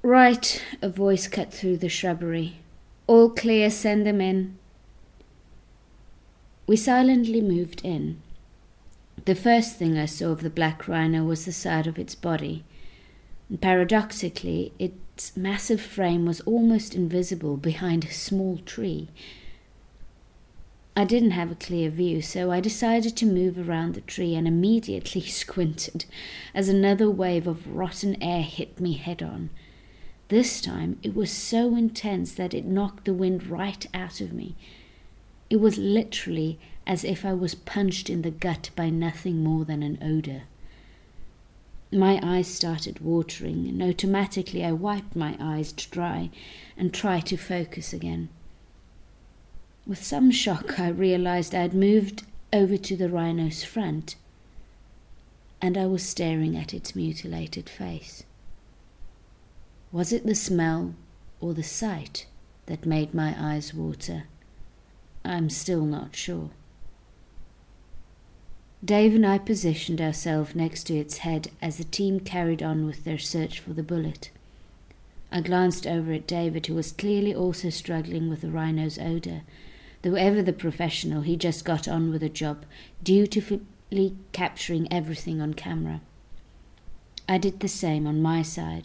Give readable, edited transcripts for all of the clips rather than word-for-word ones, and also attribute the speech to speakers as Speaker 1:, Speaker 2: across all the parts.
Speaker 1: "Right," a voice cut through the shrubbery. "All clear, send them in." We silently moved in. The first thing I saw of the black rhino was the side of its body, and paradoxically, its massive frame was almost invisible behind a small tree. I didn't have a clear view, so I decided to move around the tree and immediately squinted as another wave of rotten air hit me head-on. This time it was so intense that it knocked the wind right out of me. It was literally as if I was punched in the gut by nothing more than an odor. My eyes started watering, and automatically I wiped my eyes dry and tried to focus again. With some shock, I realized I had moved over to the rhino's front, and I was staring at its mutilated face. Was it the smell or the sight that made my eyes water? I'm still not sure. Dave and I positioned ourselves next to its head as the team carried on with their search for the bullet. I glanced over at David, who was clearly also struggling with the rhino's odor. Though ever the professional, he just got on with the job, dutifully capturing everything on camera. I did the same on my side.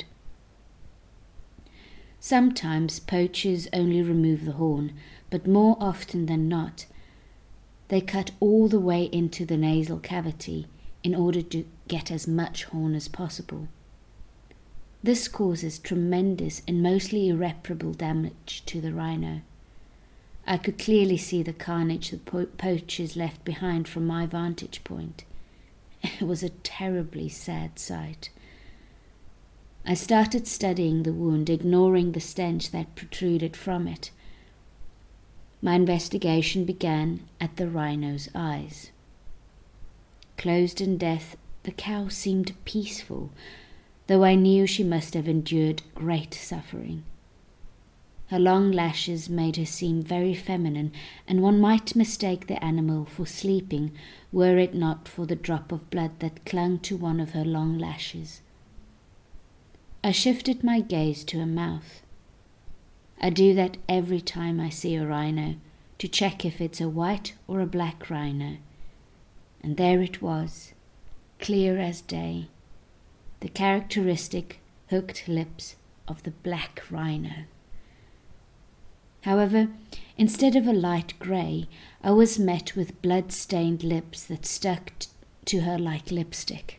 Speaker 1: Sometimes poachers only remove the horn, but more often than not, they cut all the way into the nasal cavity in order to get as much horn as possible. This causes tremendous and mostly irreparable damage to the rhino. I could clearly see the carnage the poachers left behind from my vantage point. It was a terribly sad sight. I started studying the wound, ignoring the stench that protruded from it. My investigation began at the rhino's eyes. Closed in death, the cow seemed peaceful, though I knew she must have endured great suffering. Her long lashes made her seem very feminine, and one might mistake the animal for sleeping were it not for the drop of blood that clung to one of her long lashes. I shifted my gaze to her mouth. I do that every time I see a rhino, to check if it's a white or a black rhino. And there it was, clear as day, the characteristic hooked lips of the black rhino. However, instead of a light grey, I was met with blood-stained lips that stuck to her like lipstick.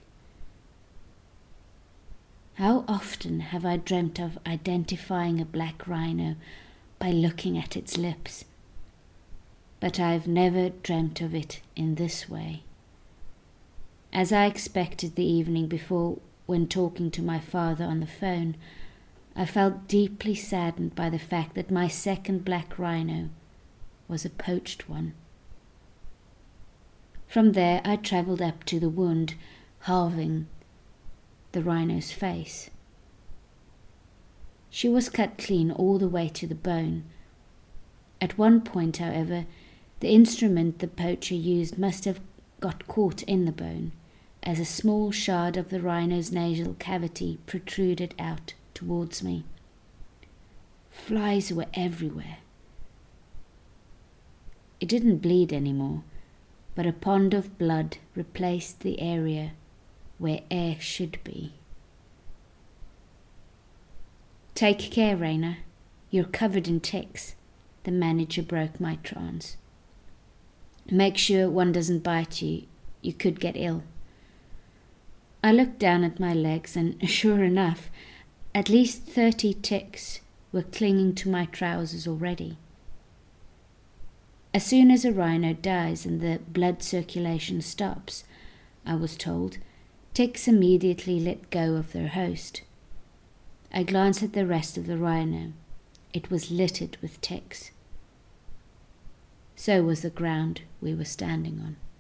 Speaker 1: How often have I dreamt of identifying a black rhino by looking at its lips? But I've never dreamt of it in this way. As I expected the evening before when talking to my father on the phone, I felt deeply saddened by the fact that my second black rhino was a poached one. From there I travelled up to the wound, halving the rhino's face. She was cut clean all the way to the bone. At one point, however, the instrument the poacher used must have got caught in the bone, as a small shard of the rhino's nasal cavity protruded out towards me. Flies were everywhere. It didn't bleed anymore, but a pond of blood replaced the area where air should be. "Take care, Raina. You're covered in ticks." The manager broke my trance. "Make sure one doesn't bite you. You could get ill." I looked down at my legs, and sure enough, at least 30 ticks were clinging to my trousers already. As soon as a rhino dies and the blood circulation stops, I was told, ticks immediately let go of their host. I glanced at the rest of the rhino. It was littered with ticks. So was the ground we were standing on.